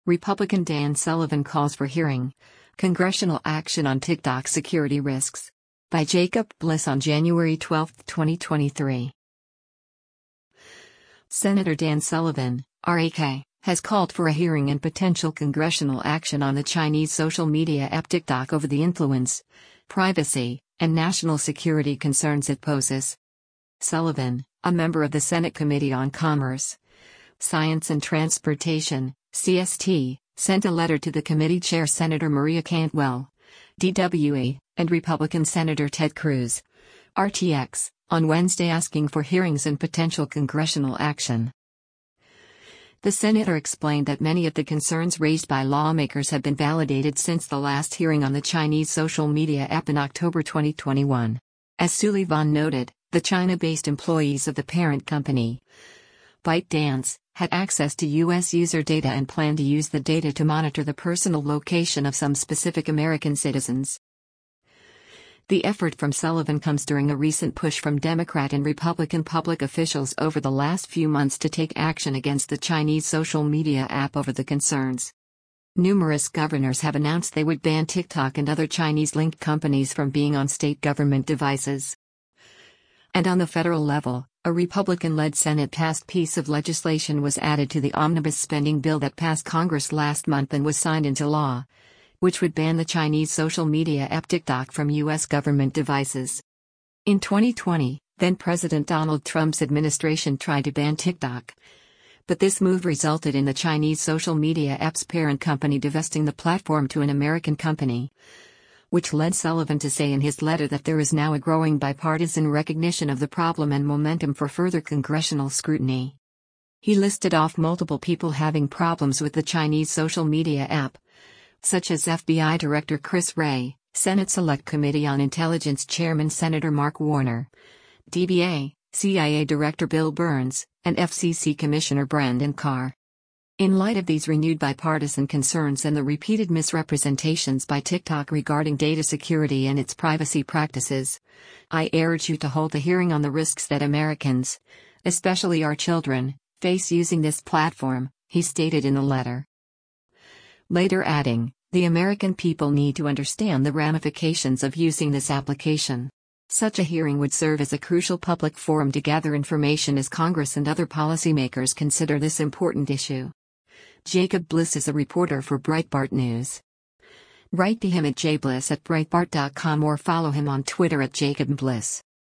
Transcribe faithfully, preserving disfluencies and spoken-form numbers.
Republican Dan Sullivan calls for hearing. Congressional action on TikTok security risks. By Jacob Bliss on January twelfth, twenty twenty-three. Senator Dan Sullivan, R A K, has called for a hearing and potential congressional action on the Chinese social media app TikTok over the influence, privacy, and national security concerns it poses. Sullivan, a member of the Senate Committee on Commerce, Science and Transportation, C S T, sent a letter to the committee chair Senator Maria Cantwell, D W E, and Republican Senator Ted Cruz, R T X, on Wednesday asking for hearings and potential congressional action. The senator explained that many of the concerns raised by lawmakers have been validated since the last hearing on the Chinese social media app in October twenty twenty-one. As Sullivan noted, the China-based employees of the parent company, ByteDance, had access to U S user data and planned to use the data to monitor the personal location of some specific American citizens. The effort from Sullivan comes during a recent push from Democrat and Republican public officials over the last few months to take action against the Chinese social media app over the concerns. Numerous governors have announced they would ban TikTok and other Chinese-linked companies from being on state government devices. And on the federal level, a Republican-led Senate-passed piece of legislation was added to the omnibus spending bill that passed Congress last month and was signed into law, which would ban the Chinese social media app TikTok from U S government devices. In twenty twenty, then-President Donald Trump's administration tried to ban TikTok. But this move resulted in the Chinese social media app's parent company divesting the platform to an American company, which led Sullivan to say in his letter that there is now a growing bipartisan recognition of the problem and momentum for further congressional scrutiny. He listed off multiple people having problems with the Chinese social media app, such as F B I Director Chris Wray, Senate Select Committee on Intelligence Chairman Senator Mark Warner, D B A, C I A Director Bill Burns, and F C C Commissioner Brendan Carr. In light of these renewed bipartisan concerns and the repeated misrepresentations by TikTok regarding data security and its privacy practices, I urge you to hold a hearing on the risks that Americans, especially our children, face using this platform, he stated in the letter. Later adding, the American people need to understand the ramifications of using this application. Such a hearing would serve as a crucial public forum to gather information as Congress and other policymakers consider this important issue. Jacob Bliss is a reporter for Breitbart News. Write to him at jbliss at breitbart dot com or follow him on Twitter at Jacob Bliss.